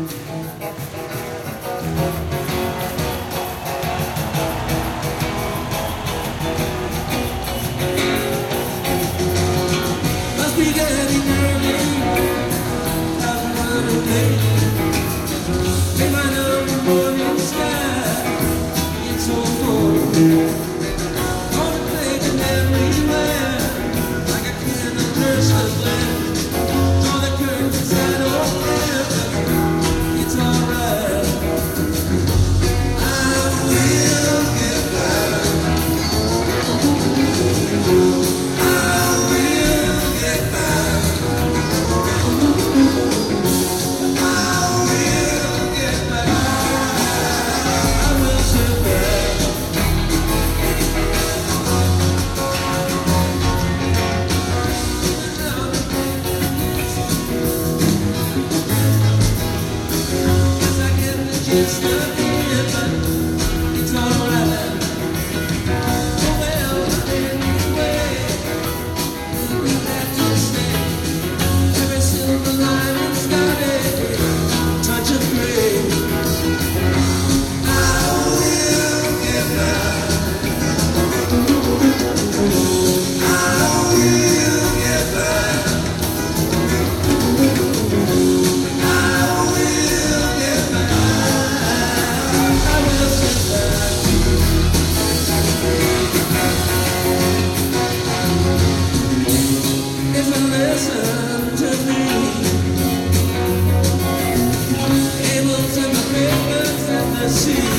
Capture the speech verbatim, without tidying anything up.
Must be getting early, I'm running late. In my own morning sky, it's so full. Gonna play the everywhere, like a kid in Christmas land. Draw the curtains inside open, it's alright. I will get back. I will get back. I will get back. I will get back. Guess I get the gist of it, but it's alright. Oh well, anyway, we have to stay. Every silver lining's got a touch of gray. I will get back. I will get back. I will get back. I will get back. It's a lesson to me. Cables in the papers and the sea.